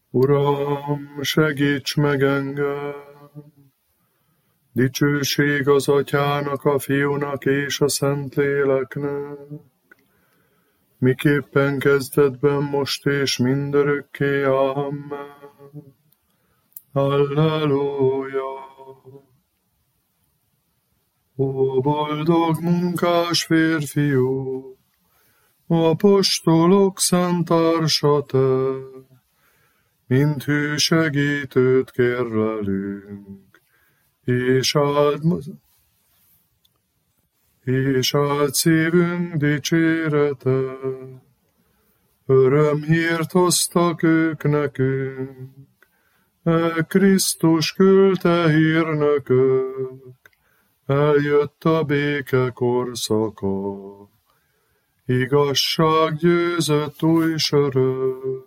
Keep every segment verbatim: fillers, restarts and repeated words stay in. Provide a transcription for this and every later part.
Uram, segíts meg engem! Dicsőség az Atyának, a Fiúnak és a Szentléleknek, miképpen kezdetben, most és mindörökké. Amen. Halleluja! Ó, boldog munkás férfiú, apostolok szent társa te, mint hű segítőt kérlelünk, és áld, és áld szívünk dicsérete. Örömhírt hoztak ők nekünk, e Krisztus küldte hírnökök, eljött a béke korszaka, igazság győzött új sörök.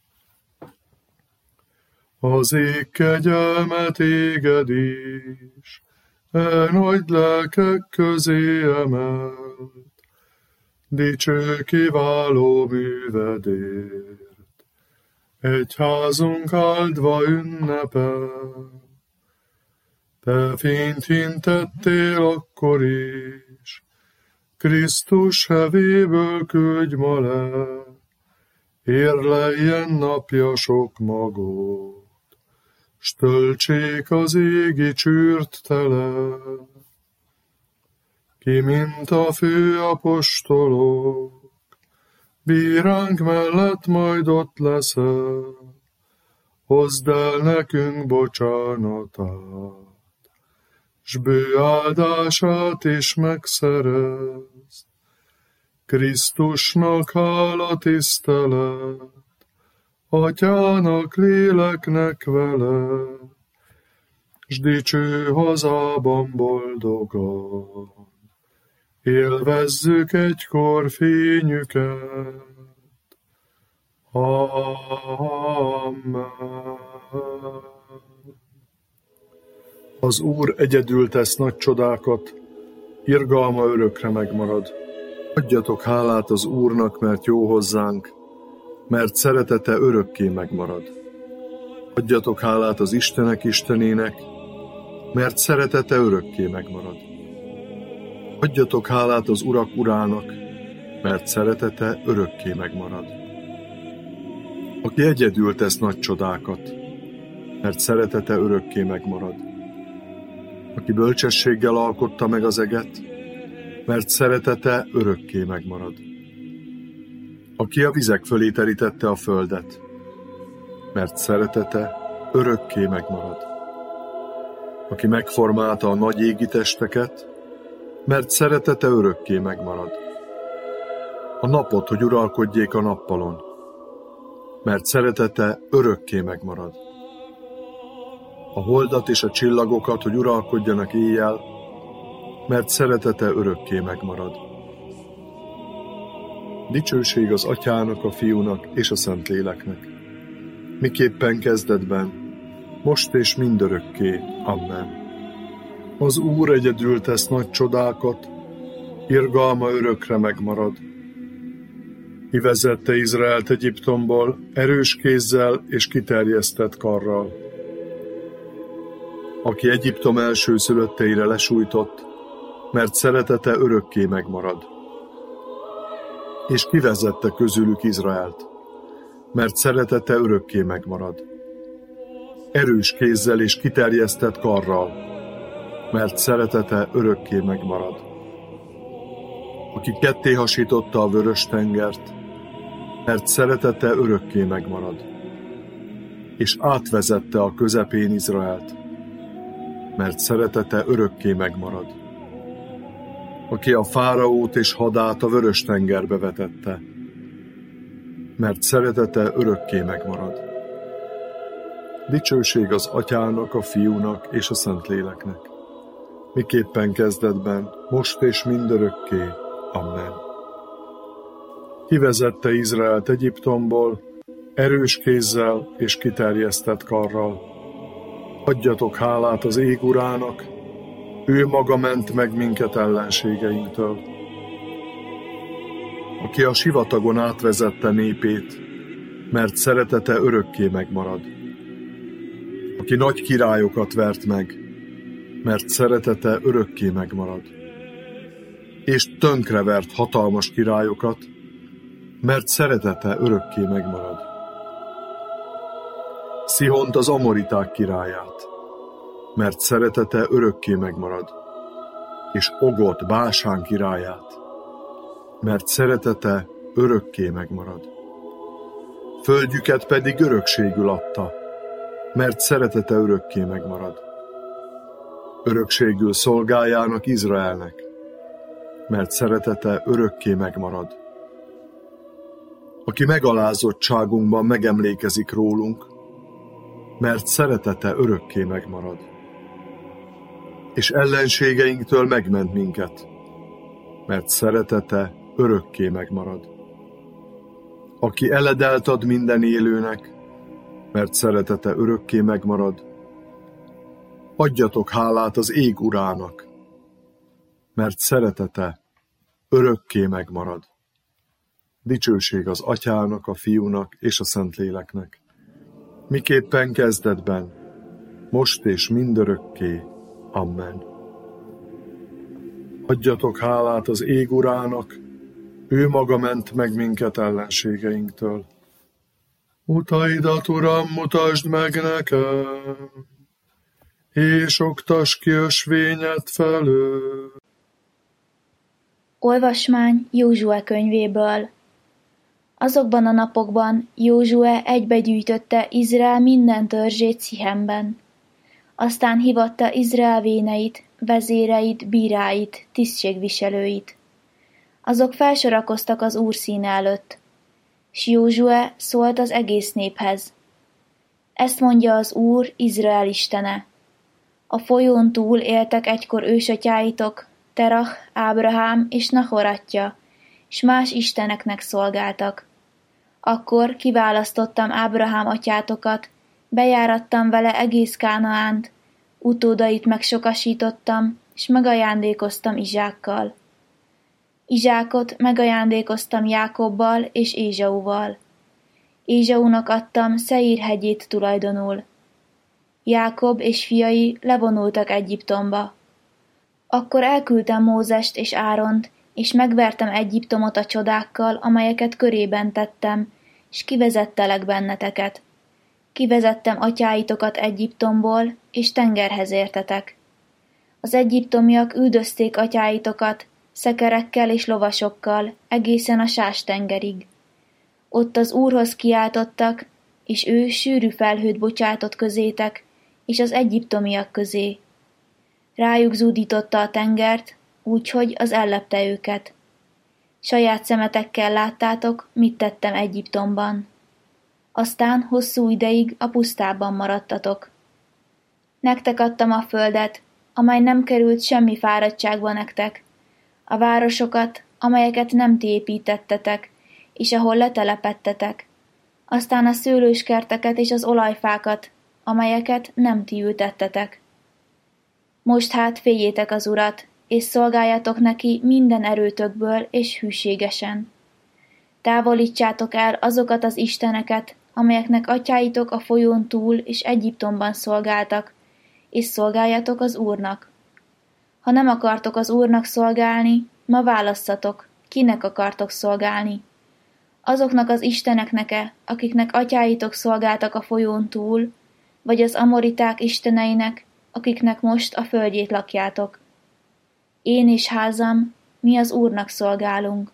Az ég kegyelmet éged is, e nagy lelkek közé emelt, dicső kiváló művedért, egyházunk áldva ünnepel. Te fényt hintettél akkor is, Krisztus hevéből küldj ma le, érleljen napja sok magot, s töltsék az égi csűrt tele. Ki, mint a főapostolok, bíránk mellett majd ott leszel, hozd el nekünk bocsánatát, s bő áldását is megszerezd. Krisztusnak hála tisztelet, Atyának, Léleknek vele, s dicső hazában boldogan, élvezzük egykor fényüket. Amen. Az Úr egyedül tesz nagy csodákat, irgalma örökre megmarad. Adjatok hálát az Úrnak, mert jó hozzánk, mert szeretete örökké megmarad. Adjatok hálát az Istenek Istenének, mert szeretete örökké megmarad. Adjatok hálát az Urak Urának, mert szeretete örökké megmarad. Aki egyedül tesz nagy csodákat, mert szeretete örökké megmarad. Aki bölcsességgel alkotta meg az eget, mert szeretete örökké megmarad. Aki a vizek fölé terítette a földet, mert szeretete örökké megmarad. Aki megformálta a nagy égi testeket, mert szeretete örökké megmarad. A napot, hogy uralkodjék a nappalon, mert szeretete örökké megmarad. A holdat és a csillagokat, hogy uralkodjanak éjjel, mert szeretete örökké megmarad. Dicsőség az Atyának, a Fiúnak és a Szentléleknek, miképpen kezdetben, most és mindörökké. Amen. Az Úr egyedül tesz nagy csodákat, irgalma örökre megmarad. Ki vezette Izraelt Egyiptomból erős kézzel és kiterjesztett karral. Aki Egyiptom elsőszülötteire lesújtott, mert szeretete örökké megmarad. És kivezette közülük Izraelt, mert szeretete örökké megmarad. Erős kézzel és kiterjesztett karral, mert szeretete örökké megmarad. Aki ketté hasította a vörös tengert, mert szeretete örökké megmarad. És átvezette a közepén Izraelt, mert szeretete örökké megmarad. Aki a fáraót és hadát a vörös tengerbe vetette, mert szeretete örökké megmarad. Dicsőség az Atyának, a Fiúnak és a Szentléleknek, miképpen kezdetben, most és mindörökké. Amen. Kivezette Izraelt Egyiptomból erős kézzel és kiterjesztett karral. Adjatok hálát az ég Urának, ő maga ment meg minket ellenségeinktől. Aki a sivatagon átvezette népét, mert szeretete örökké megmarad. Aki nagy királyokat vert meg, mert szeretete örökké megmarad. És tönkrevert hatalmas királyokat, mert szeretete örökké megmarad. Szihont az amoriták királyát, mert szeretete örökké megmarad, és Ogot Básán királyát, mert szeretete örökké megmarad. Földjüket pedig örökségül adta, mert szeretete örökké megmarad. Örökségül szolgájának Izraelnek, mert szeretete örökké megmarad. Aki megalázottságunkban megemlékezik rólunk, mert szeretete örökké megmarad. És ellenségeinktől megment minket, mert szeretete örökké megmarad. Aki eledelt ad minden élőnek, mert szeretete örökké megmarad. Adjatok hálát az ég urának, mert szeretete örökké megmarad. Dicsőség az Atyának, a Fiúnak és a Szentléleknek, miképpen kezdetben, most és mindörökké. Amen. Adjatok hálát az ég urának, ő maga ment meg minket ellenségeinktől. Utaidat, Uram, mutasd meg nekem, és oktass ki ösvényed felől. Olvasmány Józsue könyvéből. Azokban a napokban Józsue egybegyűjtötte Izrael minden törzsét Szichenben. Aztán hívatta Izrael véneit, vezéreit, bíráit, tisztségviselőit. Azok felsorakoztak az Úr színe előtt, s Józsue szólt az egész néphez. Ezt mondja az Úr, Izrael istene. A folyón túl éltek egykor ősatyáitok, Terach, Ábrahám és Nahor atya, s más isteneknek szolgáltak. Akkor kiválasztottam Ábrahám atyátokat, bejárattam vele egész Kánaánt, utódait megsokasítottam, s megajándékoztam Izsákkal. Izsákot megajándékoztam Jákobbal és Ézsauval. Ézsaunak adtam Szeír hegyét tulajdonul. Jákob és fiai levonultak Egyiptomba. Akkor elküldtem Mózest és Áront, és megvertem Egyiptomot a csodákkal, amelyeket körében tettem, s kivezettelek benneteket. Kivezettem atyáitokat Egyiptomból, és tengerhez értetek. Az egyiptomiak üldözték atyáitokat, szekerekkel és lovasokkal, egészen a Sástengerig. Ott az Úrhoz kiáltottak, és ő sűrű felhőt bocsátott közétek, és az egyiptomiak közé. Rájuk zúdította a tengert, úgyhogy az ellepte őket. Saját szemetekkel láttátok, mit tettem Egyiptomban. Aztán hosszú ideig a pusztában maradtatok. Nektek adtam a földet, amely nem került semmi fáradtságba nektek, a városokat, amelyeket nem ti építettetek, és ahol letelepedtetek, aztán a szőlőskerteket és az olajfákat, amelyeket nem ti ültettetek. Most hát féljétek az Urat, és szolgáljatok neki minden erőtökből és hűségesen. Távolítsátok el azokat az isteneket, amelyeknek atyáitok a folyón túl és Egyiptomban szolgáltak, és szolgáljatok az Úrnak. Ha nem akartok az Úrnak szolgálni, ma válasszatok, kinek akartok szolgálni. Azoknak az isteneknek-e, akiknek atyáitok szolgáltak a folyón túl, vagy az amoriták isteneinek, akiknek most a földjét lakjátok. Én és házam, mi az Úrnak szolgálunk.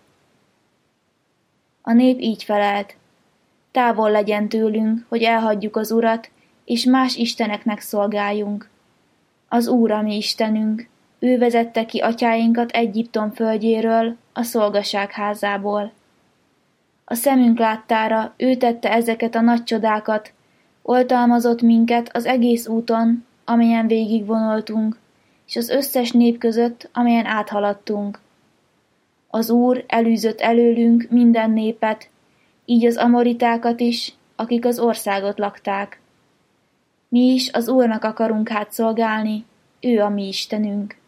A nép így felelt. Távol legyen tőlünk, hogy elhagyjuk az Urat, és más isteneknek szolgáljunk. Az Úr a mi Istenünk, ő vezette ki atyáinkat Egyiptom földjéről, a szolgaság házából. A szemünk láttára ő tette ezeket a nagy csodákat, oltalmazott minket az egész úton, amelyen végigvonultunk, és az összes nép között, amelyen áthaladtunk. Az Úr elűzött előlünk minden népet, így az amoritákat is, akik az országot lakták. Mi is az Úrnak akarunk hát szolgálni, ő a mi Istenünk.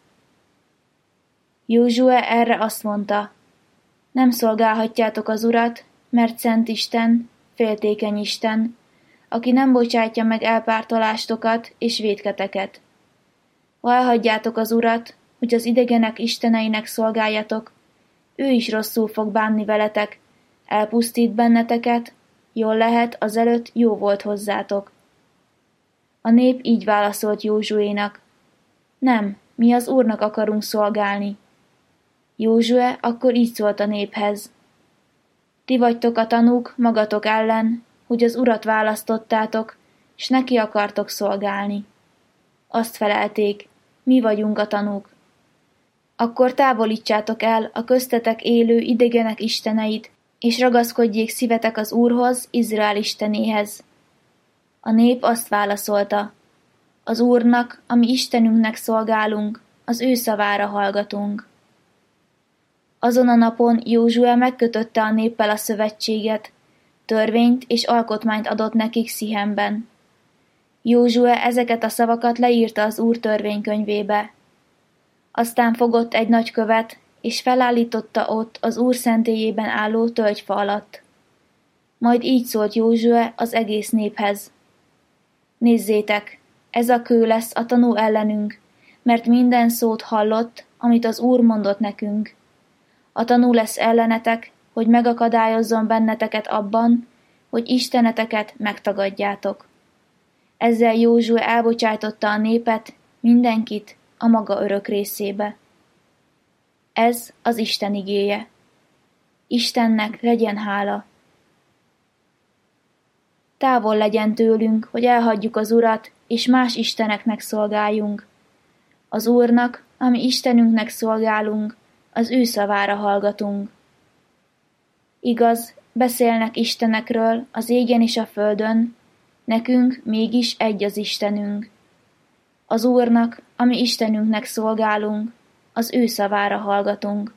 Józsue erre azt mondta, nem szolgálhatjátok az Urat, mert Szent Isten, féltékeny Isten, aki nem bocsátja meg elpártolástokat és vétketeket. Ha elhagyjátok az Urat, hogy az idegenek isteneinek szolgáljatok, ő is rosszul fog bánni veletek, elpusztít benneteket, jól lehet, azelőtt jó volt hozzátok. A nép így válaszolt Józsuénak: nem, mi az Úrnak akarunk szolgálni. Józsue akkor így szólt a néphez: ti vagytok a tanúk magatok ellen, hogy az Urat választottátok, s neki akartok szolgálni. Azt felelték: mi vagyunk a tanúk. Akkor távolítsátok el a köztetek élő idegenek isteneit, és ragaszkodjék szívetek az Úrhoz, Izrael istenéhez. A nép azt válaszolta: az Úrnak, ami Istenünknek szolgálunk, az ő szavára hallgatunk. Azon a napon Józsue megkötötte a néppel a szövetséget, törvényt és alkotmányt adott nekik Szihemben. Józsue ezeket a szavakat leírta az Úr törvénykönyvébe. Aztán fogott egy nagy követ, és felállította ott az Úr szentélyében álló tölgyfa alatt. Majd így szólt Józsue az egész néphez: nézzétek, ez a kő lesz a tanú ellenünk, mert minden szót hallott, amit az Úr mondott nekünk. A tanú lesz ellenetek, hogy megakadályozzon benneteket abban, hogy isteneteket megtagadjátok. Ezzel Józsue elbocsájtotta a népet, mindenkit a maga örök részébe. Ez az Isten igéje. Istennek legyen hála. Távol legyen tőlünk, hogy elhagyjuk az Urat, és más isteneknek szolgáljunk. Az Úrnak, ami Istenünknek szolgálunk, az ő szavára hallgatunk. Igaz, beszélnek istenekről az égen és a földön, nekünk mégis egy az Istenünk. Az Úrnak, ami Istenünknek szolgálunk, az ő szavára hallgatunk.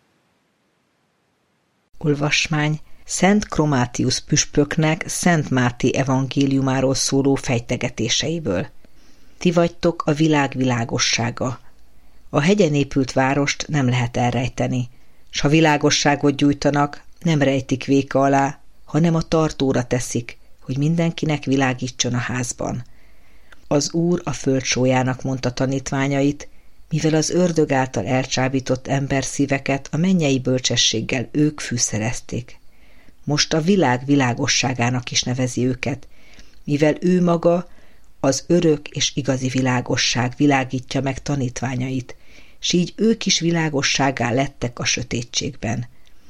Olvasmány Szent Kromátius püspöknek Szent Máté evangéliumáról szóló fejtegetéseiből. Ti vagytok a világ világossága. A hegyen épült várost nem lehet elrejteni, s ha világosságot gyújtanak, nem rejtik véka alá, hanem a tartóra teszik, hogy mindenkinek világítson a házban. Az Úr a föld sólyának mondta tanítványait, mivel az ördög által elcsábított emberszíveket a mennyei bölcsességgel ők fűszerezték. Most a világ világosságának is nevezi őket, mivel ő maga az örök és igazi világosság világítja meg tanítványait, s így ők is világossággá lettek a sötétségben.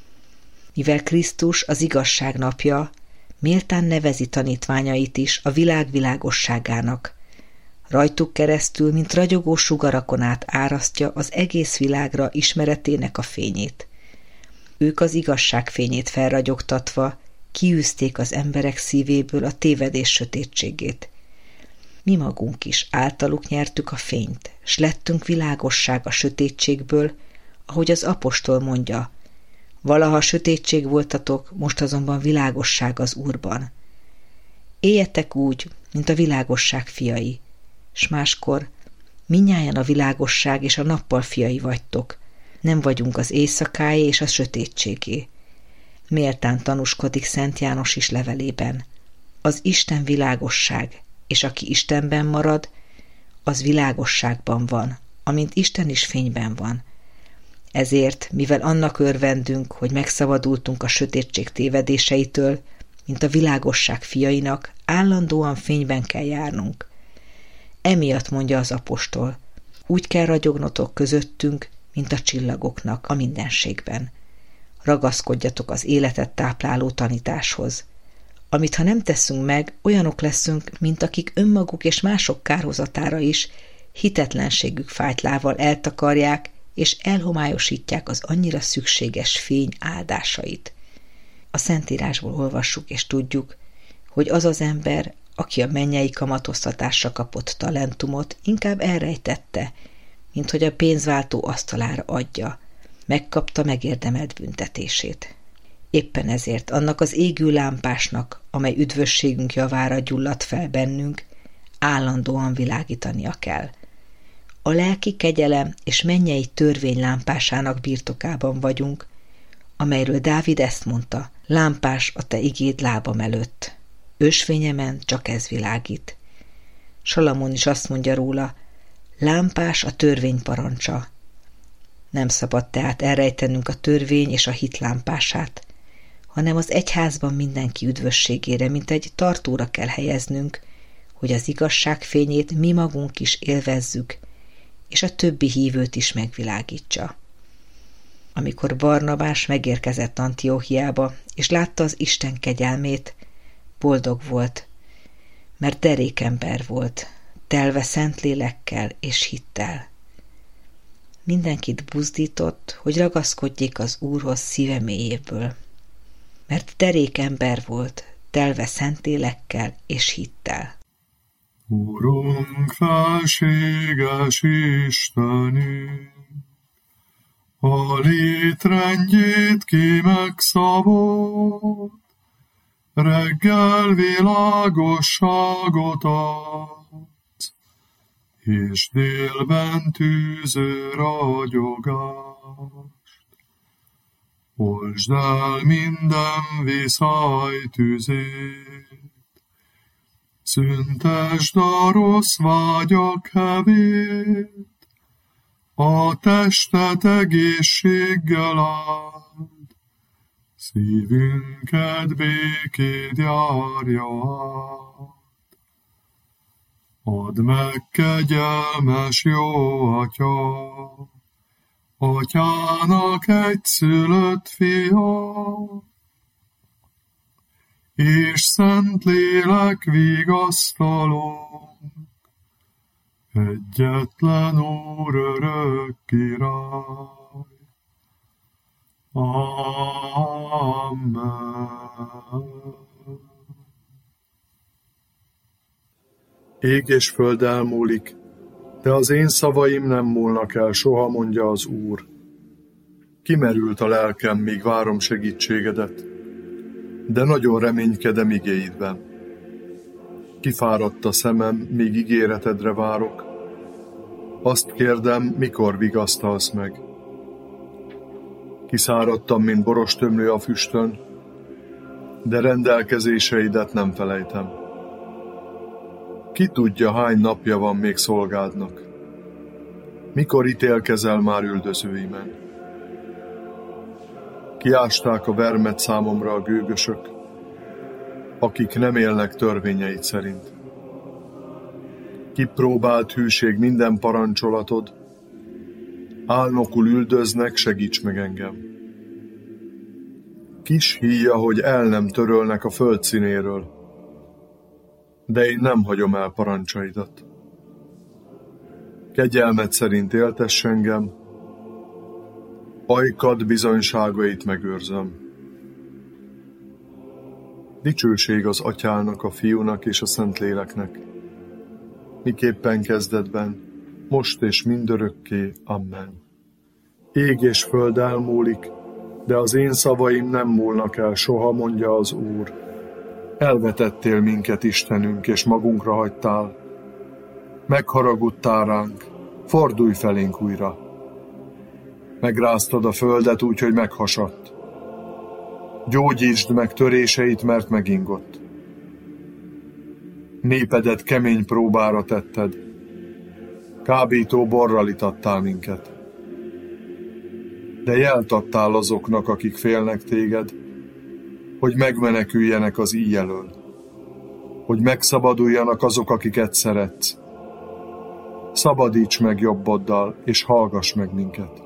Mivel Krisztus az igazság napja, méltán nevezi tanítványait is a világ világosságának. Rajtuk keresztül, mint ragyogó sugarakon át árasztja az egész világra ismeretének a fényét. Ők az igazság fényét felragyogtatva kiűzték az emberek szívéből a tévedés sötétségét. Mi magunk is általuk nyertük a fényt, s lettünk világosság a sötétségből, ahogy az apostol mondja: valaha sötétség voltatok, most azonban világosság az Úrban. Éljetek úgy, mint a világosság fiai, s máskor mindnyájan a világosság és a nappal fiai vagytok, nem vagyunk az éjszakáé és a sötétségé. Méltán tanúskodik Szent János is levelében: az Isten világosság, és aki Istenben marad, az világosságban van, amint Isten is fényben van. Ezért, mivel annak örvendünk, hogy megszabadultunk a sötétség tévedéseitől, mint a világosság fiainak, állandóan fényben kell járnunk. Emiatt mondja az apostol: úgy kell ragyognotok közöttünk, mint a csillagoknak a mindenségben. Ragaszkodjatok az életet tápláló tanításhoz. Amit ha nem teszünk meg, olyanok leszünk, mint akik önmaguk és mások kárhozatára is hitetlenségük fájtlával eltakarják és elhomályosítják az annyira szükséges fény áldásait. A Szentírásból olvassuk és tudjuk, hogy az az ember, aki a mennyei kamatoztatásra kapott talentumot, inkább elrejtette, mint hogy a pénzváltó asztalára adja. Megkapta megérdemelt büntetését. Éppen ezért annak az égő lámpásnak, amely üdvösségünk javára gyulladt fel bennünk, állandóan világítania kell. A lelki kegyelem és mennyei törvény lámpásának birtokában vagyunk, amelyről Dávid ezt mondta: lámpás a te igéd lábam előtt, ösvényemen csak ez világít. Salamon is azt mondja róla: lámpás a törvény parancsa. Nem szabad tehát elrejtenünk a törvény és a hit lámpását, hanem az egyházban mindenki üdvösségére, mint egy tartóra kell helyeznünk, hogy az igazság fényét mi magunk is élvezzük, és a többi hívőt is megvilágítsa. Amikor Barnabás megérkezett Antiochiába, és látta az Isten kegyelmét, boldog volt, mert derékember volt, telve Szentlélekkel és hittel. Mindenkit buzdított, hogy ragaszkodjék az Úrhoz szíve mélyéből, mert derékember volt, telve Szentlélekkel és hittel. Urunk, felséges Istenünk, a létrendjét ki megszabott, reggel világosságot adsz, és délben tűző ragyogást. Oltsd el minden viszály tüzét, szüntesd a rossz vágyak hevét, a testet egészséggel áld, szívünket békéd járja át. Add meg, kegyelmes jó Atya, Atyának egyszülött fia, és Szentlélek vigasztalónk, egyetlen Úr örök király. Amen. Ég és föld elmúlik, de az én szavaim nem múlnak el soha, mondja az Úr. Kimerült a lelkem, míg várom segítségedet, de nagyon reménykedem igéidben. Kifáradt a szemem, míg ígéretedre várok. Azt kérdem, mikor vigasztalsz meg. Kiszáradtam, mint borostömlő a füstön, de rendelkezéseidet nem felejtem. Ki tudja, hány napja van még szolgádnak? Mikor ítélkezel már üldözőimen? Kiásták a vermet számomra a gőgösök, akik nem élnek törvényeid szerint. Kipróbált hűség minden parancsolatod, álnokul üldöznek, segíts meg engem. Kis híja, hogy el nem törölnek a föld színéről, de én nem hagyom el parancsaidat. Kegyelmed szerint éltess engem, ajkad bizonyságait megőrzöm. Dicsőség az Atyának, a Fiúnak és a Szentléleknek, miképpen kezdetben, most és mindörökké. Amen. Ég és föld elmúlik, de az én szavaim nem múlnak el soha, mondja az Úr. Elvetettél minket, Istenünk, és magunkra hagytál. Megharagudtál ránk, fordulj felénk újra. Megráztad a földet úgy, hogy meghasadt. Gyógyítsd meg töréseit, mert megingott. Népedet kemény próbára tetted. Kábító borral itattál minket. De jelt adtál azoknak, akik félnek téged, hogy megmeneküljenek az íj elől, hogy megszabaduljanak azok, akiket szeretsz. Szabadíts meg jobboddal, és hallgass meg minket.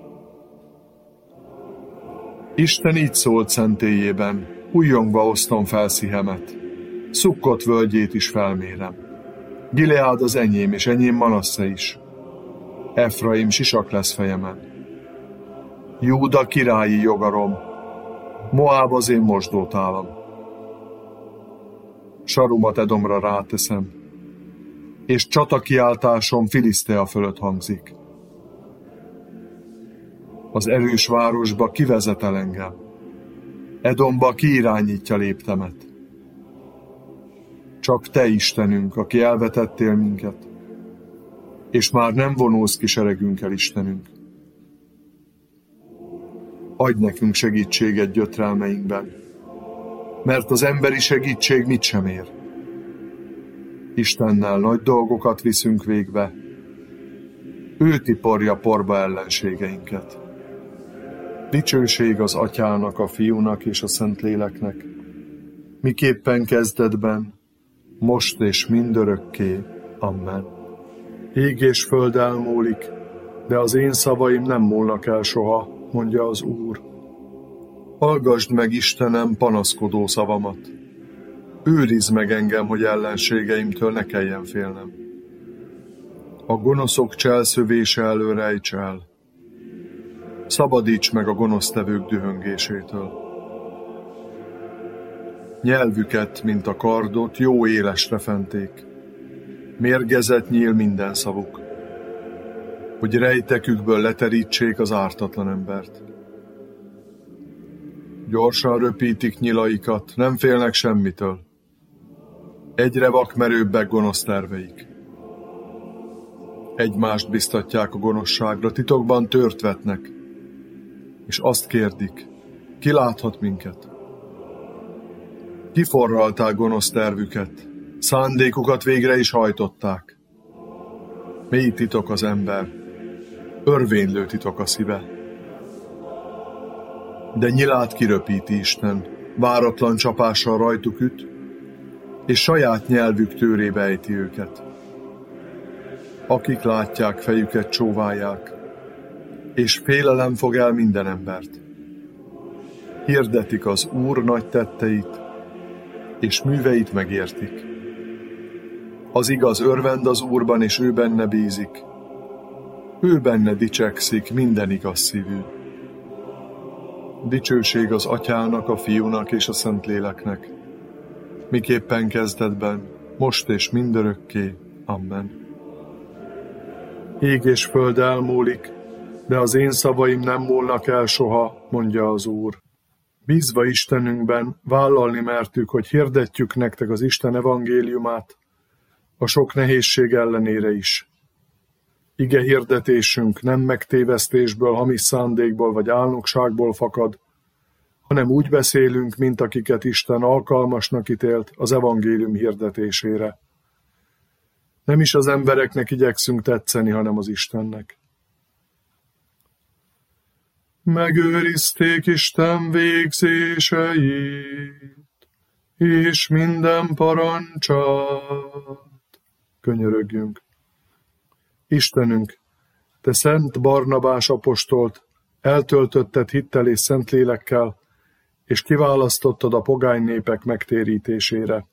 Isten így szólt szentélyében, újjongva osztom fel szíhemet, Szukkot völgyét is felmérem. Gileád az enyém, és enyém Manasse is. Efraim sisak lesz fejemen. Júda királyi jogarom, Moáb az én mosdótálam. Sarumat Edomra ráteszem, és csatakiáltásom Filisztea fölött hangzik. Az erős városba kivezet el engem, Edomba kiirányítja léptemet. Csak te, Istenünk, aki elvetettél minket, és már nem vonulsz ki seregünkkel, Istenünk. Adj nekünk segítséget gyötrelmeinkben, mert az emberi segítség mit sem ér. Istennel nagy dolgokat viszünk végbe, ő tiporja porba ellenségeinket. Dicsőség az Atyának, a Fiúnak és a Szentléleknek, miképpen kezdetben, most és mindörökké. Amen. Ég és föld elmúlik, de az én szavaim nem múlnak el soha, mondja az Úr. Hallgasd meg, Istenem, panaszkodó szavamat. Őrizd meg engem, hogy ellenségeimtől ne kelljen félnem. A gonoszok cselszövése elől rejts el. Szabadíts meg a gonosztevők dühöngésétől. Nyelvüket, mint a kardot, jó élesre fenték. Mérgezet nyíl minden szavuk, hogy rejtekükből leterítsék az ártatlan embert. Gyorsan röpítik nyilaikat, nem félnek semmitől. Egyre vakmerőbbek gonosz terveik. Egymást biztatják a gonoszságra, titokban tört vetnek, és azt kérdik, ki láthat minket? Kiforralták gonosz tervüket, szándékukat végre is hajtották. Mély titok az ember, örvénylő titok a szíve. De nyilát kiröpíti Isten, váratlan csapással rajtuk üt, és saját nyelvük tőrébe ejti őket. Akik látják, fejüket csóválják, és félelem fog el minden embert. Hirdetik az Úr nagy tetteit, és műveit megértik. Az igaz örvend az Úrban, és ő benne bízik. Ő benne dicsekszik minden igaz szívű. Dicsőség az Atyának, a Fiúnak és a Szentléleknek, miképpen kezdetben, most és mindörökké. Amen. Ég és föld elmúlik, de az én szavaim nem múlnak el soha, mondja az Úr. Bízva Istenünkben vállalni mertük, hogy hirdetjük nektek az Isten evangéliumát, a sok nehézség ellenére is. Ige hirdetésünk nem megtévesztésből, hamis szándékból vagy álnokságból fakad, hanem úgy beszélünk, mint akiket Isten alkalmasnak ítélt az evangélium hirdetésére. Nem is az embereknek igyekszünk tetszeni, hanem az Istennek. Megőrizték Isten végzéseit, és minden parancsát. Könyörögjünk. Istenünk, te Szent Barnabás apostolt, eltöltötted hittel és Szentlélekkel, és kiválasztottad a pogány népek megtérítésére.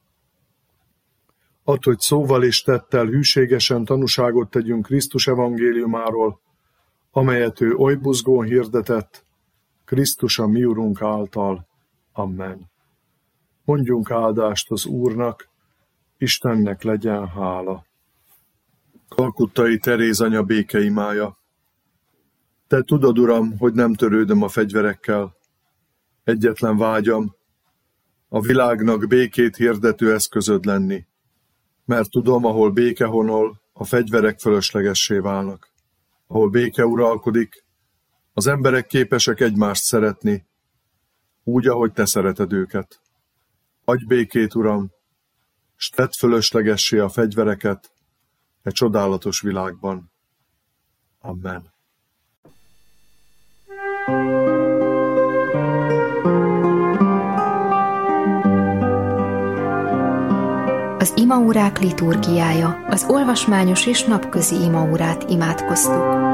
Add, hogy szóval és tettel hűségesen tanúságot tegyünk Krisztus evangéliumáról, amelyet ő oly buzgón hirdetett, Krisztus a mi Urunk által. Amen. Mondjunk áldást az Úrnak, Istennek legyen hála. Kalkuttai Teréz anya békeimája. Te tudod, Uram, hogy nem törődöm a fegyverekkel. Egyetlen vágyam, a világnak békét hirdető eszközöd lenni, mert tudom, ahol béke honol, a fegyverek fölöslegessé válnak. Ahol béke uralkodik, az emberek képesek egymást szeretni, úgy, ahogy te szereted őket. Adj békét, Uram, s tedd fölöslegessé a fegyvereket e csodálatos világban. Amen. Az imaórák liturgiája, az olvasmányos és napközi imaórát imádkoztuk.